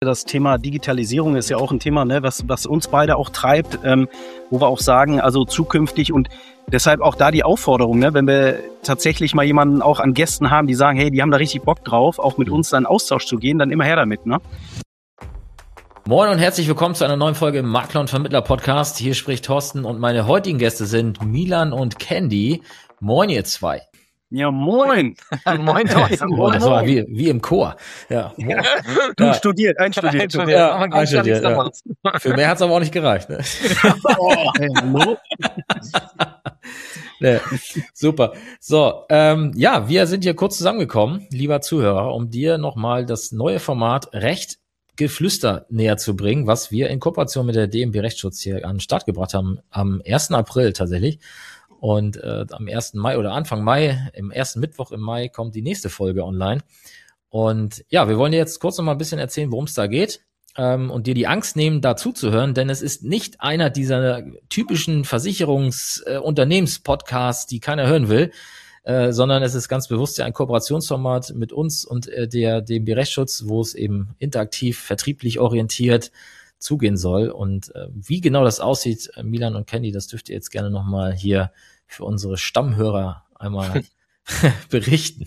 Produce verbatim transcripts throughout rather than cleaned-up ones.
Das Thema Digitalisierung ist ja auch ein Thema, ne, was, was uns beide auch treibt, ähm, wo wir auch sagen, also zukünftig und deshalb auch da die Aufforderung, ne, wenn wir tatsächlich mal jemanden auch an Gästen haben, die sagen, hey, die haben da richtig Bock drauf, auch mit uns dann in Austausch zu gehen, dann immer her damit, ne? Moin und herzlich willkommen zu einer neuen Folge im Makler und Vermittler Podcast. Hier spricht Thorsten und meine heutigen Gäste sind Milan und Candy. Moin ihr zwei. Ja, moin. Moin, Thorsten. Moin. Das war wie, wie im Chor. Ja. Ja. Du ja. studiert, einstudiert. einstudiert. Ja, einstudiert ja. Für mehr hat es aber auch nicht gereicht. Ne? Oh, nee. Super. So, ähm, ja, wir sind hier kurz zusammengekommen, lieber Zuhörer, um dir nochmal das neue Format Recht Geflüster näher zu bringen, was wir in Kooperation mit der D M B Rechtsschutz hier an den Start gebracht haben, am ersten April tatsächlich. Und äh, am ersten Mai oder Anfang Mai, im ersten Mittwoch im Mai, kommt die nächste Folge online. Und ja, wir wollen dir jetzt kurz noch mal ein bisschen erzählen, worum es da geht ähm, und dir die Angst nehmen, dazu zu hören, denn es ist nicht einer dieser typischen Versicherungsunternehmenspodcasts, äh, die keiner hören will, äh, sondern es ist ganz bewusst ja ein Kooperationsformat mit uns und äh, der D M B Rechtsschutz, wo es eben interaktiv, vertrieblich orientiert zugehen soll. Und äh, wie genau das aussieht, äh, Milan und Candy, das dürft ihr jetzt gerne nochmal hier für unsere Stammhörer einmal berichten.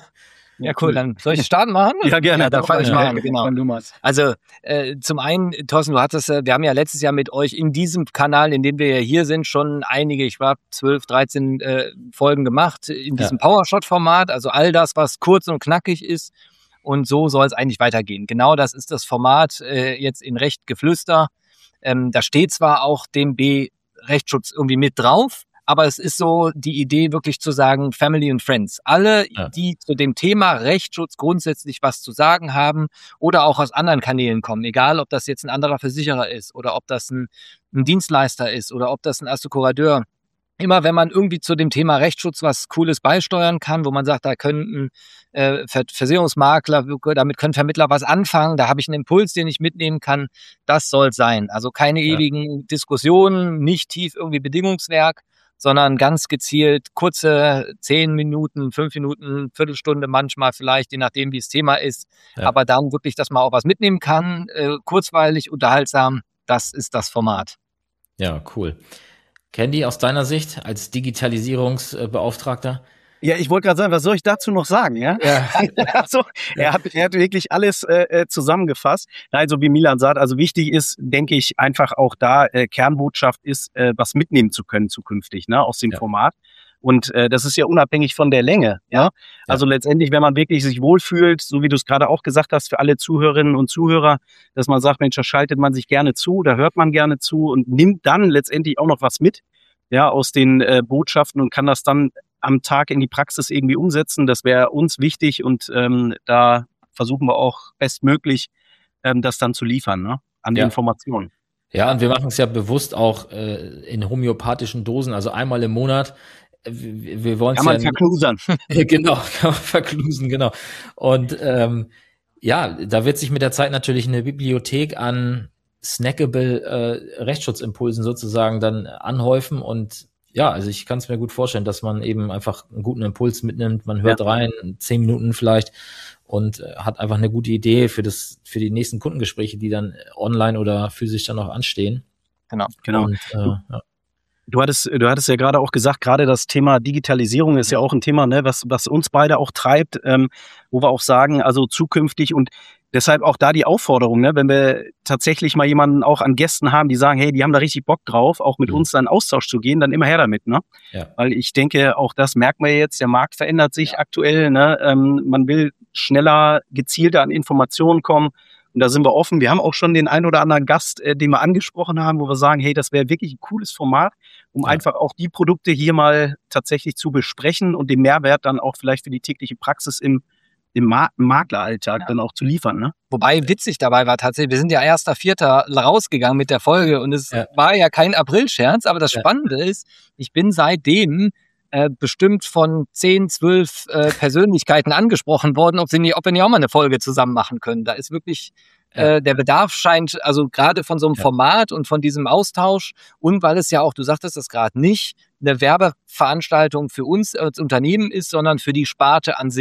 Ja, cool. Dann soll ich starten machen? Ja, gerne. Ja, dann fange ich ja, mal an. Genau. Also äh, zum einen, Thorsten, du hattest, äh, wir haben ja letztes Jahr mit euch in diesem Kanal, in dem wir ja hier sind, schon einige, ich war zwölf, dreizehn äh, Folgen gemacht in diesem ja. Powershot-Format. Also all das, was kurz und knackig ist. Und so soll es eigentlich weitergehen. Genau das ist das Format äh, jetzt in Recht Geflüster. Ähm, da steht zwar auch D M B Rechtsschutz irgendwie mit drauf, aber es ist so die Idee wirklich zu sagen, Family and Friends. Alle, ja. die zu dem Thema Rechtsschutz grundsätzlich was zu sagen haben oder auch aus anderen Kanälen kommen, egal ob das jetzt ein anderer Versicherer ist oder ob das ein, ein Dienstleister ist oder ob das ein Assekurateur. Immer wenn man irgendwie zu dem Thema Rechtsschutz was Cooles beisteuern kann, wo man sagt, da können äh, Versicherungsmakler, damit können Vermittler was anfangen, da habe ich einen Impuls, den ich mitnehmen kann, das soll es sein. Also keine ja. ewigen Diskussionen, nicht tief irgendwie Bedingungswerk, sondern ganz gezielt kurze zehn Minuten, fünf Minuten, Viertelstunde manchmal vielleicht, je nachdem, wie das Thema ist. Ja. Aber darum wirklich, dass man auch was mitnehmen kann, äh, kurzweilig, unterhaltsam, das ist das Format. Ja, cool. Candy, aus deiner Sicht als Digitalisierungsbeauftragter? Ja, ich wollte gerade sagen, was soll ich dazu noch sagen? Ja, ja. Also, er hat, er hat wirklich alles äh, zusammengefasst. Also wie Milan sagt, also wichtig ist, denke ich, einfach auch da äh, Kernbotschaft ist, äh, was mitnehmen zu können zukünftig, ne, aus dem ja. Format. Und äh, das ist ja unabhängig von der Länge. Ja, also ja. letztendlich, wenn man wirklich sich wohlfühlt, so wie du es gerade auch gesagt hast, für alle Zuhörerinnen und Zuhörer, dass man sagt, Mensch, da schaltet man sich gerne zu, da hört man gerne zu und nimmt dann letztendlich auch noch was mit, ja, aus den äh, Botschaften und kann das dann am Tag in die Praxis irgendwie umsetzen. Das wäre uns wichtig und ähm, da versuchen wir auch bestmöglich, ähm, das dann zu liefern, ne, an ja. Informationen. Ja, und wir machen es ja bewusst auch äh, in homöopathischen Dosen, also einmal im Monat. Wir, wir wollen kann man ja verklusern. Genau, kann man verklusen, genau. Und ähm, ja, da wird sich mit der Zeit natürlich eine Bibliothek an snackable äh, Rechtssschutzimpulsen sozusagen dann anhäufen und ja, also ich kann es mir gut vorstellen, dass man eben einfach einen guten Impuls mitnimmt, man hört ja. rein, zehn Minuten vielleicht und äh, hat einfach eine gute Idee für das für die nächsten Kundengespräche, die dann online oder physisch dann noch anstehen. Genau, genau. Und, äh, ja. Du hattest, du hattest ja gerade auch gesagt, gerade das Thema Digitalisierung ist ja auch ein Thema, ne, was, was uns beide auch treibt, ähm, wo wir auch sagen, also zukünftig und deshalb auch da die Aufforderung, ne, wenn wir tatsächlich mal jemanden auch an Gästen haben, die sagen, hey, die haben da richtig Bock drauf, auch mit mhm. uns dann in Austausch zu gehen, dann immer her damit, ne? Ja. Weil ich denke, auch das merkt man jetzt, der Markt verändert sich ja. aktuell, ne? Ähm, man will schneller, gezielter an Informationen kommen. Und da sind wir offen. Wir haben auch schon den einen oder anderen Gast, äh, den wir angesprochen haben, wo wir sagen, hey, das wäre wirklich ein cooles Format, um ja. einfach auch die Produkte hier mal tatsächlich zu besprechen und den Mehrwert dann auch vielleicht für die tägliche Praxis im, im Ma- Makleralltag ja. dann auch zu liefern. Ne? Wobei witzig dabei war tatsächlich, wir sind ja erster Vierter rausgegangen mit der Folge und es ja. war ja kein Aprilscherz, aber das ja. Spannende ist, ich bin seitdem äh, bestimmt von zehn, zwölf äh, Persönlichkeiten angesprochen worden, ob, sie nie, ob wir nicht auch mal eine Folge zusammen machen können. Da ist wirklich, ja. äh, der Bedarf scheint, also gerade von so einem ja. Format und von diesem Austausch und weil es ja auch, du sagtest das gerade, nicht eine Werbeveranstaltung für uns als Unternehmen ist, sondern für die Sparte an sich.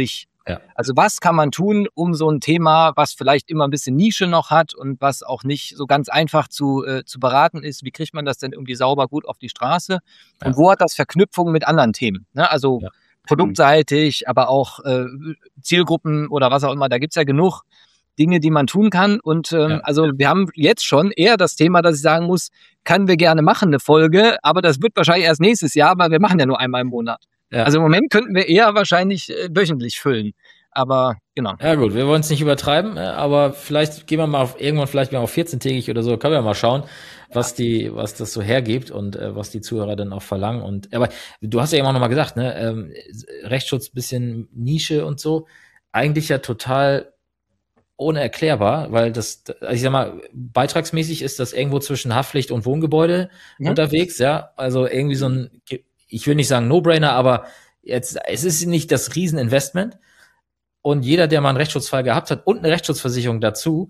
Ja. Also was kann man tun, um so ein Thema, was vielleicht immer ein bisschen Nische noch hat und was auch nicht so ganz einfach zu, äh, zu beraten ist, wie kriegt man das denn irgendwie sauber gut auf die Straße? Ja. Und wo hat das Verknüpfungen mit anderen Themen? Ne? Also Ja. produktseitig, aber auch äh, Zielgruppen oder was auch immer. Da gibt's ja genug Dinge, die man tun kann. Und ähm, Ja. also wir haben jetzt schon eher das Thema, dass ich sagen muss, können wir gerne machen, eine Folge, aber das wird wahrscheinlich erst nächstes Jahr, weil wir machen ja nur einmal im Monat. Ja. Also im Moment könnten wir eher wahrscheinlich äh, wöchentlich füllen. Aber genau. Ja gut, wir wollen es nicht übertreiben, äh, aber vielleicht gehen wir mal auf irgendwann vielleicht mal auf vierzehntägig oder so, können wir mal schauen, was die, was das so hergibt und äh, was die Zuhörer dann auch verlangen. Und aber du hast ja eben auch nochmal gesagt, ne, ähm, Rechtsschutz bisschen Nische und so, eigentlich ja total unerklärbar, weil das, also ich sag mal, beitragsmäßig ist das irgendwo zwischen Haftpflicht und Wohngebäude Ja. unterwegs, ja, also irgendwie so ein, ich will nicht sagen No-Brainer, aber jetzt, es ist nicht das Rieseninvestment. Und jeder, der mal einen Rechtsschutzfall gehabt hat und eine Rechtsschutzversicherung dazu,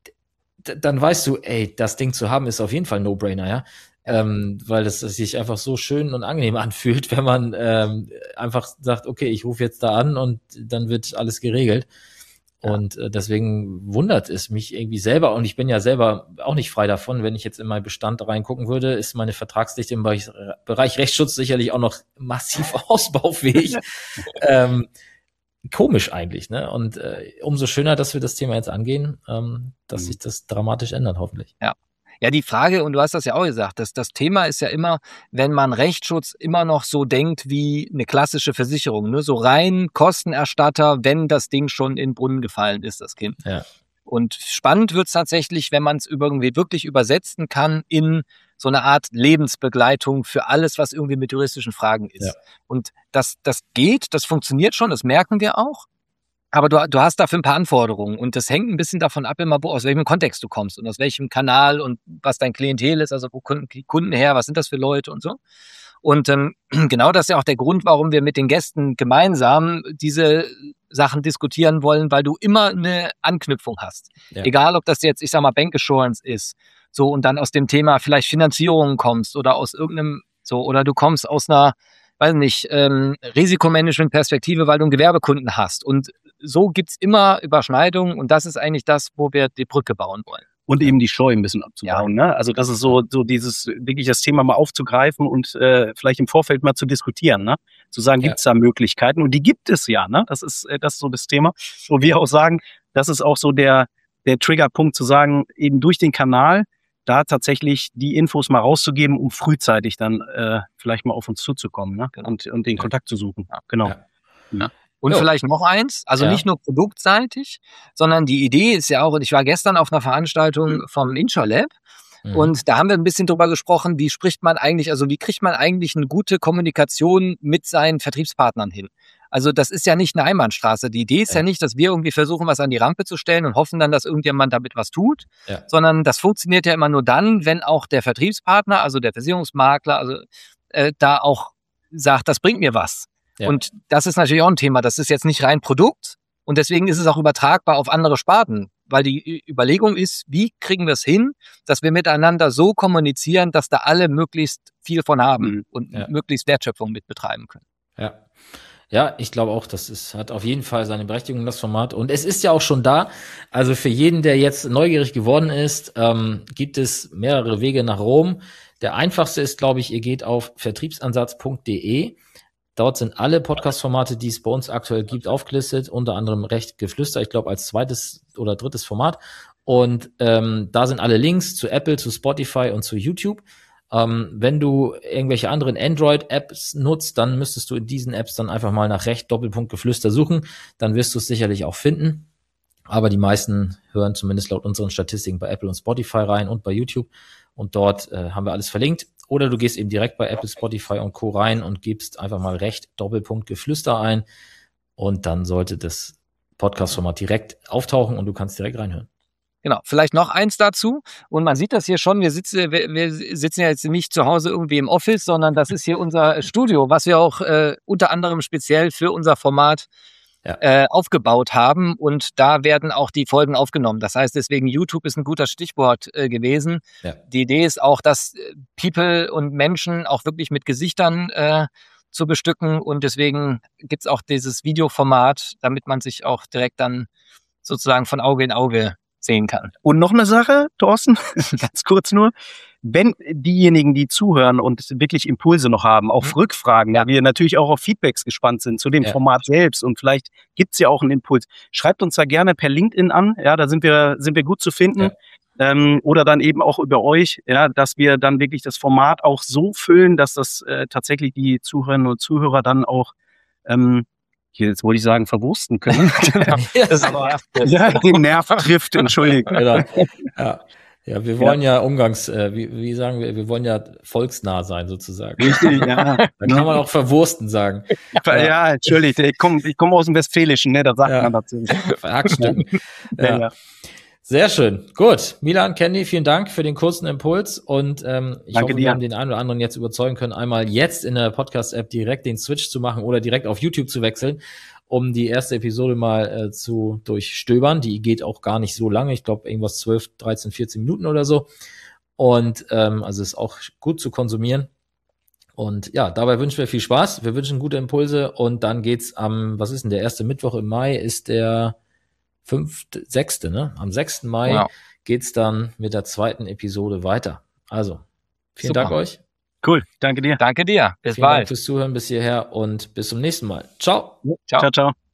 d- dann weißt du, ey, das Ding zu haben ist auf jeden Fall ein No-Brainer, ja. Ähm, weil das, das sich einfach so schön und angenehm anfühlt, wenn man ähm, einfach sagt, okay, ich rufe jetzt da an und dann wird alles geregelt. Ja. Und äh, deswegen wundert es mich irgendwie selber, und ich bin ja selber auch nicht frei davon, wenn ich jetzt in meinen Bestand reingucken würde, ist meine Vertragsdichte im Bereich, Bereich Rechtsschutz sicherlich auch noch massiv ausbaufähig. ähm, Komisch eigentlich, ne? Und äh, umso schöner, dass wir das Thema jetzt angehen, ähm, dass Mhm. sich das dramatisch ändert, hoffentlich. Ja, die Frage, und du hast das ja auch gesagt, dass das Thema ist ja immer, wenn man Rechtsschutz immer noch so denkt wie eine klassische Versicherung, ne? So rein Kostenerstatter, wenn das Ding schon in den Brunnen gefallen ist, das Kind. Ja. Und spannend wird's tatsächlich, wenn man es irgendwie wirklich übersetzen kann in so eine Art Lebensbegleitung für alles, was irgendwie mit juristischen Fragen ist. Ja. Und das, das geht, das funktioniert schon, das merken wir auch. Aber du, du hast dafür ein paar Anforderungen und das hängt ein bisschen davon ab, immer, wo, aus welchem Kontext du kommst und aus welchem Kanal und was dein Klientel ist, also wo kommen die Kunden her, was sind das für Leute und so. Und ähm, genau das ist ja auch der Grund, warum wir mit den Gästen gemeinsam diese Sachen diskutieren wollen, weil du immer eine Anknüpfung hast. Ja. Egal, ob das jetzt, ich sag mal, Bank Assurance ist, so, und dann aus dem Thema vielleicht Finanzierung kommst oder aus irgendeinem, so, oder du kommst aus einer, weiß nicht, ähm, Risikomanagement-Perspektive, weil du einen Gewerbekunden hast. Und so gibt's immer Überschneidungen und das ist eigentlich das, wo wir die Brücke bauen wollen. Und eben die Scheu ein bisschen abzubauen. Ne? Also das ist so so dieses wirklich das Thema mal aufzugreifen und äh, vielleicht im Vorfeld mal zu diskutieren. Ne? Zu sagen, Ja. gibt's da Möglichkeiten? Und die gibt es ja. Ne? Das ist äh, das ist so das Thema. Wo wir auch sagen, das ist auch so der der Triggerpunkt zu sagen, eben durch den Kanal da tatsächlich die Infos mal rauszugeben, um frühzeitig dann äh, vielleicht mal auf uns zuzukommen, ne? Genau. und und den Ja. Kontakt zu suchen. Genau. Ja. Und Jo. vielleicht noch eins, also Ja. nicht nur produktseitig, sondern die Idee ist ja auch, und ich war gestern auf einer Veranstaltung vom InsurLab Mhm. und da haben wir ein bisschen drüber gesprochen, wie spricht man eigentlich, also wie kriegt man eigentlich eine gute Kommunikation mit seinen Vertriebspartnern hin? Also das ist ja nicht eine Einbahnstraße. Die Idee ist ja, Ja. nicht, dass wir irgendwie versuchen, was an die Rampe zu stellen und hoffen dann, dass irgendjemand damit was tut, Ja. sondern das funktioniert ja immer nur dann, wenn auch der Vertriebspartner, also der Versicherungsmakler, also äh, da auch sagt, das bringt mir was. Ja. Und das ist natürlich auch ein Thema. Das ist jetzt nicht rein Produkt und deswegen ist es auch übertragbar auf andere Sparten, weil die Überlegung ist, wie kriegen wir es hin, dass wir miteinander so kommunizieren, dass da alle möglichst viel von haben Mhm. und Ja. möglichst Wertschöpfung mit betreiben können. Ja. Ja, ich glaube auch, das ist, hat auf jeden Fall seine Berechtigung, das Format. Und es ist ja auch schon da. Also für jeden, der jetzt neugierig geworden ist, ähm, gibt es mehrere Wege nach Rom. Der einfachste ist, glaube ich, ihr geht auf vertriebsansatz punkt de. Dort sind alle Podcast-Formate, die es bei uns aktuell gibt, aufgelistet, unter anderem Recht Geflüster, ich glaube als zweites oder drittes Format. Und ähm, da sind alle Links zu Apple, zu Spotify und zu YouTube. Ähm, wenn du irgendwelche anderen Android-Apps nutzt, dann müsstest du in diesen Apps dann einfach mal nach Recht Doppelpunkt Geflüster suchen. Dann wirst du es sicherlich auch finden. Aber die meisten hören zumindest laut unseren Statistiken bei Apple und Spotify rein und bei YouTube. Und dort äh, haben wir alles verlinkt. Oder du gehst eben direkt bei Apple, Spotify und Co. rein und gibst einfach mal Recht Doppelpunkt Geflüster ein. Und dann sollte das Podcast-Format direkt auftauchen und du kannst direkt reinhören. Genau, vielleicht noch eins dazu. Und man sieht das hier schon, wir sitzen, wir, wir sitzen ja jetzt nicht zu Hause irgendwie im Office, sondern das ist hier unser Studio, was wir auch äh, unter anderem speziell für unser Format Ja. äh, aufgebaut haben. Und da werden auch die Folgen aufgenommen. Das heißt, deswegen YouTube ist ein guter Stichwort äh, gewesen. Ja. Die Idee ist auch, dass äh, People und Menschen auch wirklich mit Gesichtern äh, zu bestücken. Und deswegen gibt's auch dieses Videoformat, damit man sich auch direkt dann sozusagen von Auge in Auge sehen kann. Und noch eine Sache, Thorsten, ganz kurz nur. Wenn diejenigen, die zuhören und wirklich Impulse noch haben, auch Mhm. Rückfragen, da wir natürlich auch auf Feedbacks gespannt sind zu dem Ja. Format selbst und vielleicht gibt's ja auch einen Impuls, schreibt uns da gerne per LinkedIn an, ja, da sind wir, sind wir gut zu finden. Ja. Ähm, oder dann eben auch über euch, ja, dass wir dann wirklich das Format auch so füllen, dass das äh, tatsächlich die Zuhörerinnen und Zuhörer dann auch, ähm, hier, jetzt wollte ich sagen, verwursten können. Das ist aber Ja, den Nerv trifft, entschuldigt. Genau. Ja. Ja, wir wollen ja, ja Umgangs, äh, wie, wie sagen wir, wir wollen ja volksnah sein sozusagen. Richtig, ja. Da kann man auch verwursten sagen. Ja, ja entschuldigt, ich komme ich komm aus dem Westfälischen, ne, da sagt Ja. man dazu. Verhackstücken. Ja, Ja. ja. Sehr schön. Gut. Milan, Candy, vielen Dank für den kurzen Impuls und ähm, ich Danke hoffe, dir. wir haben den einen oder anderen jetzt überzeugen können, einmal jetzt in der Podcast-App direkt den Switch zu machen oder direkt auf YouTube zu wechseln, um die erste Episode mal äh, zu durchstöbern. Die geht auch gar nicht so lange. Ich glaube, irgendwas zwölf, dreizehn, vierzehn Minuten oder so. Und ähm, also ist auch gut zu konsumieren. Und ja, dabei wünschen wir viel Spaß. Wir wünschen gute Impulse und dann geht's am, was ist denn der erste Mittwoch im Mai, ist der fünfte, sechste, ne? Am sechsten Mai Wow. geht's dann mit der zweiten Episode weiter. Also, vielen Super. Dank euch. Cool, danke dir. Danke dir. Bis Vielen Dank bald. fürs Zuhören bis hierher und bis zum nächsten Mal. Ciao. Ciao. Ciao, ciao.